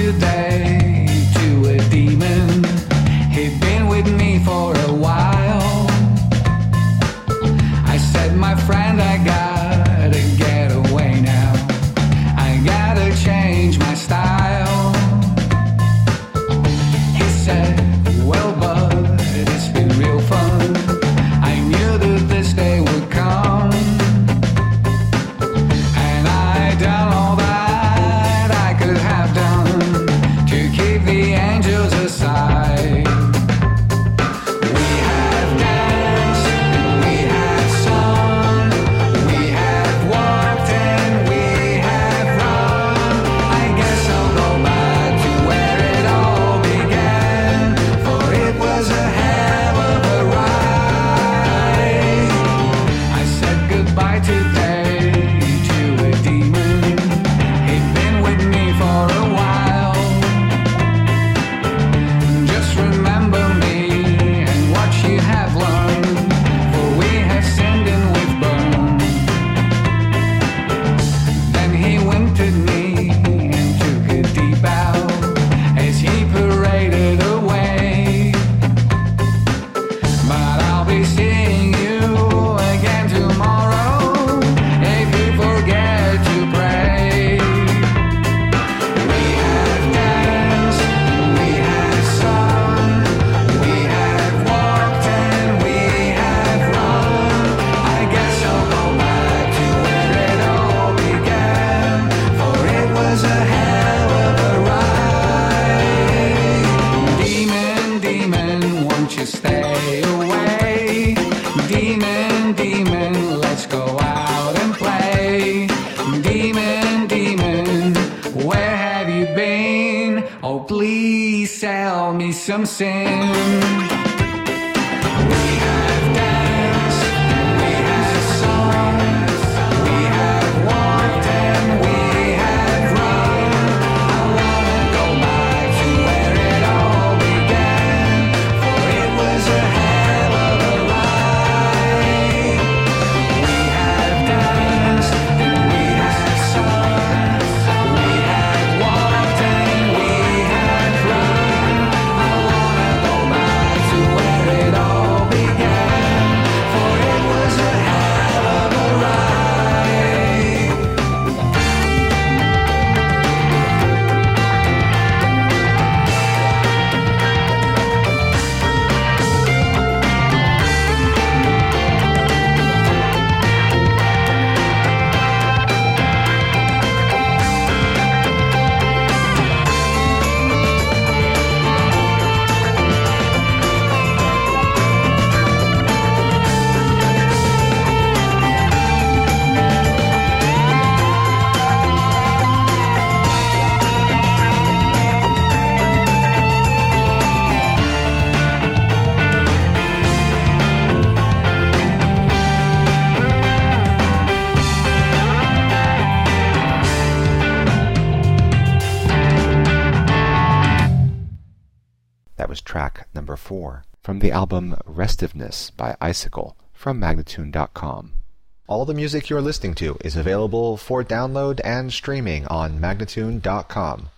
today to a demon. He'd been with me for a while. I said, my friend, I gotta get away now. I gotta change my style. He said, well, bud, it's been real fun. I knew that this day would come, and I done all that I could have done to keep the angels aside. We have danced, we have sung, we have walked and we have run. I guess I'll go back to where it all began, for it was a hell of a ride. I said goodbye today to a demon. He'd been with me for a while. Just remember me and what you have learned, for we have sinned and we've burned. Then he winked at me and took a deep bow as he paraded away. But I'll be seeing you again tomorrow if you forget to pray. We have danced, we have sung, we have walked and we have run. I guess I'll go back to where it all began, for it was a hell of a ride. Demon, demon, won't you stay away? Demon, demon, let's go out and play. Demon, demon, where have you been? Oh, please sell me some sin. We have danced, we have sung, we have walked and we have run. I wanna go back to where it all began, for it was a hell of a ride. We have danced and we have sung, we have walked and we have run. I wanna go back to where it all began, for it was a hell of a ride. That was track number 4 from the album Restiveness by Icicle from Magnatune.com. All the music you're listening to is available for download and streaming on Magnatune.com.